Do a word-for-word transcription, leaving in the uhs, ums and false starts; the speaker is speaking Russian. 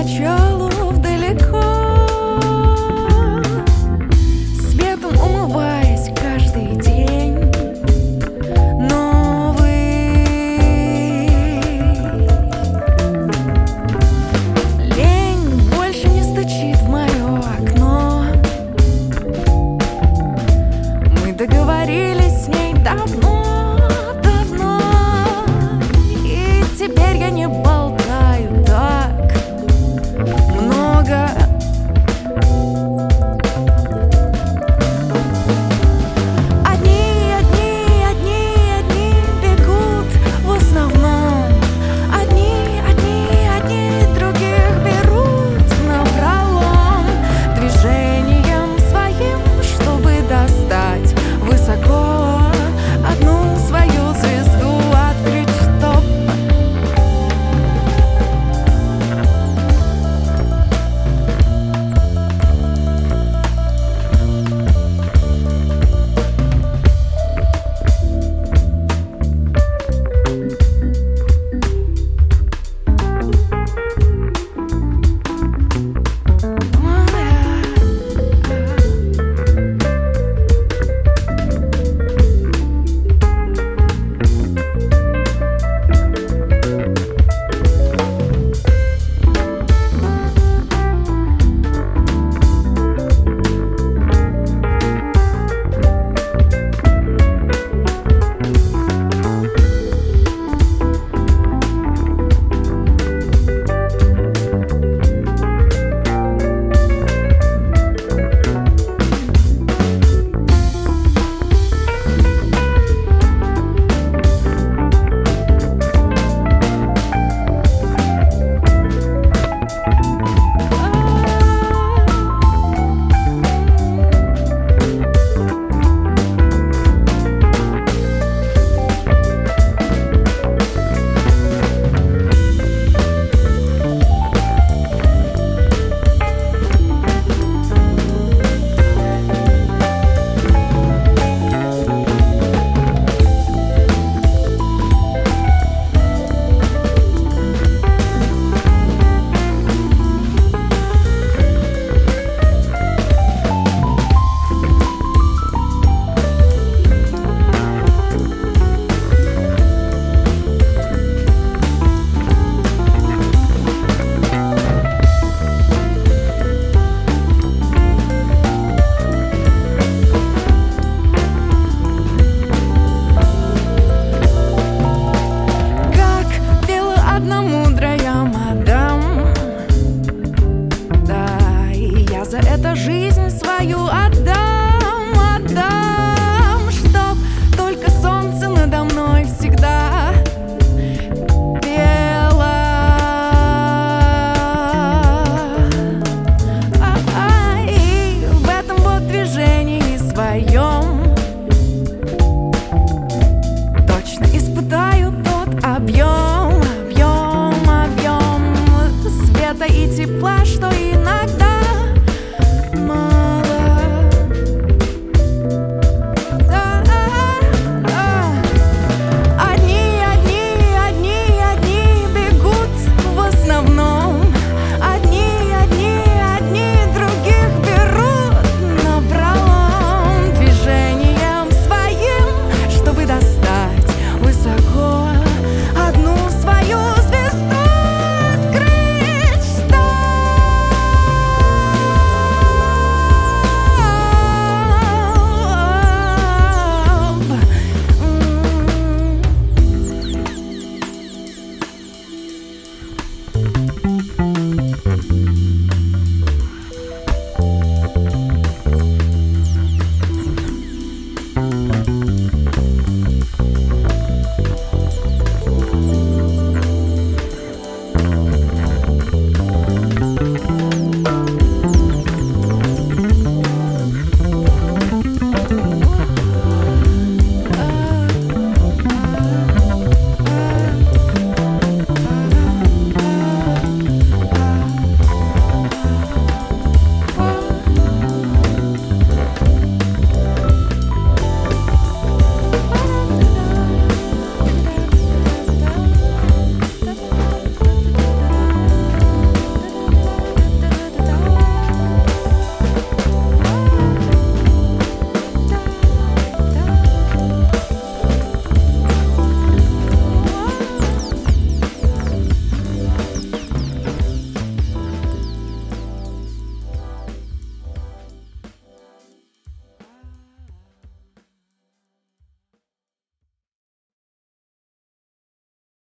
поначалу вдалеко, светом умываясь каждый день новый. Лень больше не стучит в мое окно. Мы договорились с ней давно, давно, и теперь я не болтаю так много. Одни, одни, одни, одни бегут в основном. Одни, одни, одни других берут напролом. Движением своим, чтобы достать высоко одну свою звезду, открыть топ. За это жизнь свою отдам, отдам, чтоб только солнце надо мной всегда пело. А-а, и в этом вот движении своем точно испытаю тот объем, объем, объем света и тепла, что иногда